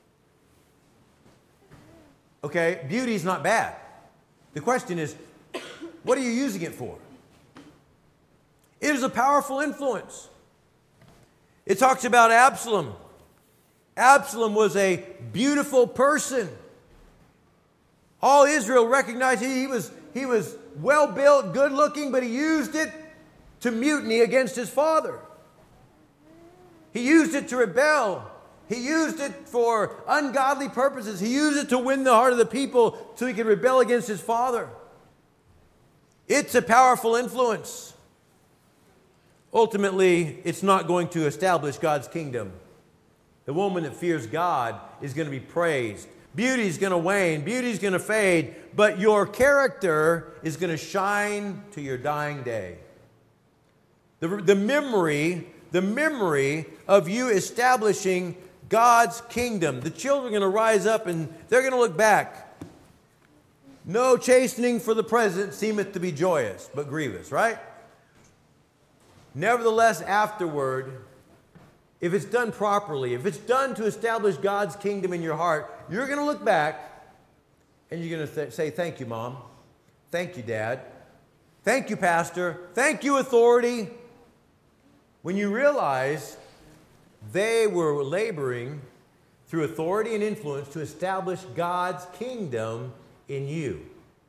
Okay, beauty is not bad. The question is, what are you using it for? It is a powerful influence. It talks about Absalom. Absalom was a beautiful person. All Israel recognized he was well-built, good-looking, but he used it to mutiny against his father. He used it to rebel. He used it for ungodly purposes. He used it to win the heart of the people so he could rebel against his father. It's a powerful influence. Ultimately, it's not going to establish God's kingdom. The woman that fears God is going to be praised. Beauty's going to wane. Beauty's going to fade. But your character is going to shine to your dying day. The memory of you establishing God's kingdom. The children are going to rise up and they're going to look back. No chastening for the present seemeth to be joyous, but grievous, right? Nevertheless, afterward, if it's done properly, if it's done to establish God's kingdom in your heart, you're going to look back and you're going to say, thank you, Mom. Thank you, Dad. Thank you, Pastor. Thank you, authority. When you realize they were laboring through authority and influence to establish God's kingdom in you.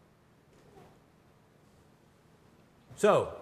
So,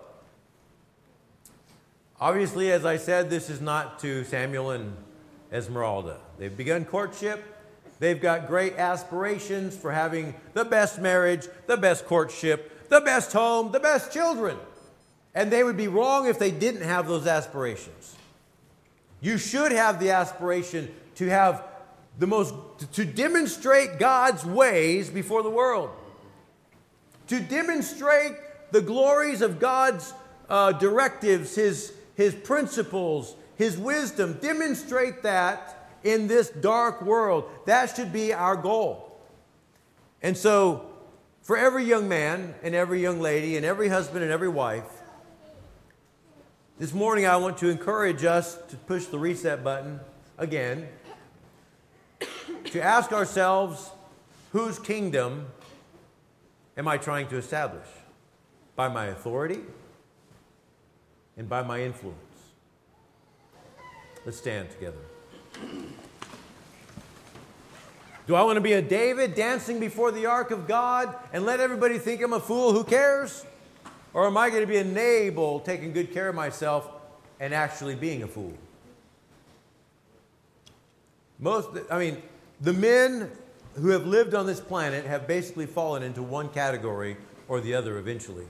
obviously, as I said, this is not to Samuel and Esmeralda. They've begun courtship. They've got great aspirations for having the best marriage, the best courtship, the best home, the best children. And they would be wrong if they didn't have those aspirations. You should have the aspiration to have to demonstrate God's ways before the world. To demonstrate the glories of God's directives, His principles, His wisdom. Demonstrate that in this dark world. That should be our goal. And so, for every young man and every young lady and every husband and every wife, this morning I want to encourage us to push the reset button again, to ask ourselves, whose kingdom am I trying to establish? By my authority and by my influence. Let's stand together. Do I want to be a David dancing before the ark of God and let everybody think I'm a fool? Who cares? Or am I going to be a Nabal taking good care of myself and actually being a fool? The men who have lived on this planet have basically fallen into one category or the other eventually.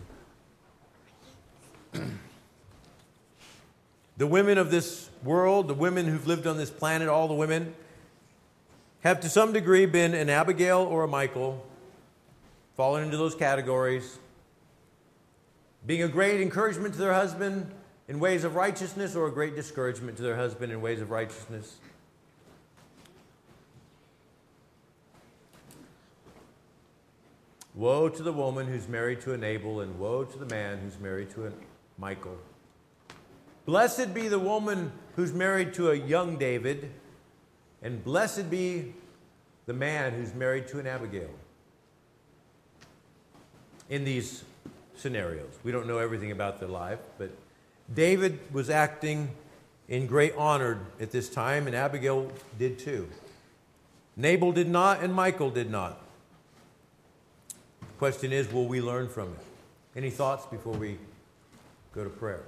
The women of this world, the women who've lived on this planet, all the women, have to some degree been an Abigail or a Michal, fallen into those categories, being a great encouragement to their husband in ways of righteousness or a great discouragement to their husband in ways of righteousness. Woe to the woman who's married to a Nabal, and woe to the man who's married to a Michal. Blessed be the woman who's married to a young David, and blessed be the man who's married to an Abigail. In these scenarios, we don't know everything about their life, but David was acting in great honor at this time, and Abigail did too. Nabal did not, and Michal did not. The question is, will we learn from it? Any thoughts before we go to prayer?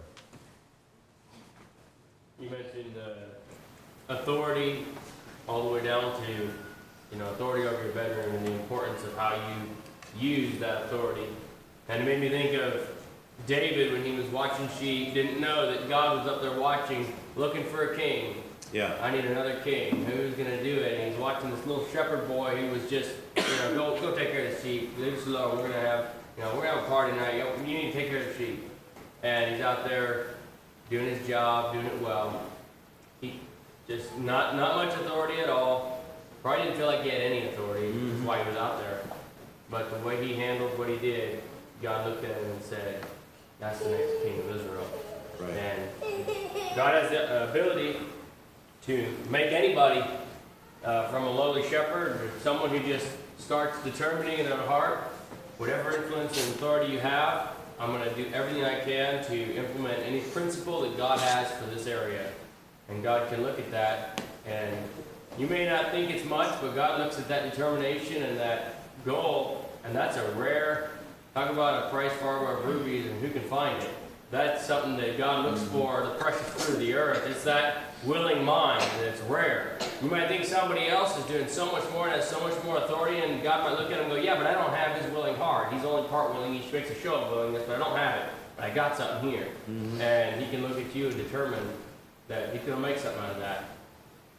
You mentioned authority all the way down to, authority over your bedroom and the importance of how you use that authority. And it made me think of David when he was watching sheep, didn't know that God was up there watching, looking for a king. Yeah. I need another king. Who's going to do it? And he's watching this little shepherd boy who was just, go take care of the sheep. Leave us alone. We're going to have, we're going to have a party tonight. You need to take care of the sheep. And he's out there doing his job, doing it well. He just not much authority at all. Probably didn't feel like he had any authority. That's why he was out there. But the way he handled what he did, God looked at him and said, that's the next king of Israel. Right. And God has the ability to make anybody from a lowly shepherd or someone who just starts determining in their heart, whatever influence and authority you have, I'm going to do everything I can to implement any principle that God has for this area. And God can look at that, and you may not think it's much, but God looks at that determination and that goal, and that's a rare, talk about a price far above rubies and who can find it. That's something that God looks for, the precious fruit of the earth. It's that willing mind, and it's rare. You might think somebody else is doing so much more and has so much more authority, and God might look at him and go, yeah, but I don't have his willing heart. He's only part willing. He makes a show of willingness, but I don't have it. But I got something here. And he can look at you and determine that he's going to make something out of that.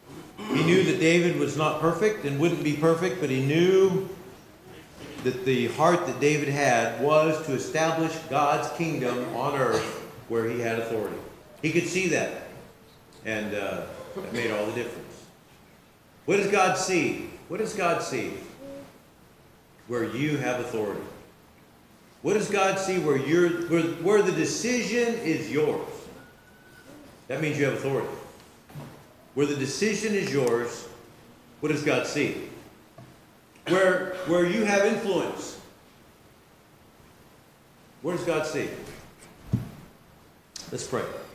He knew that David was not perfect and wouldn't be perfect, but he knew that the heart that David had was to establish God's kingdom on earth where he had authority. He could see that, and that made all the difference. What does God see? What does God see where you have authority? What does God see where the decision is yours? That means you have authority. Where the decision is yours, what does God see? Where you have influence, what does God see? Let's pray.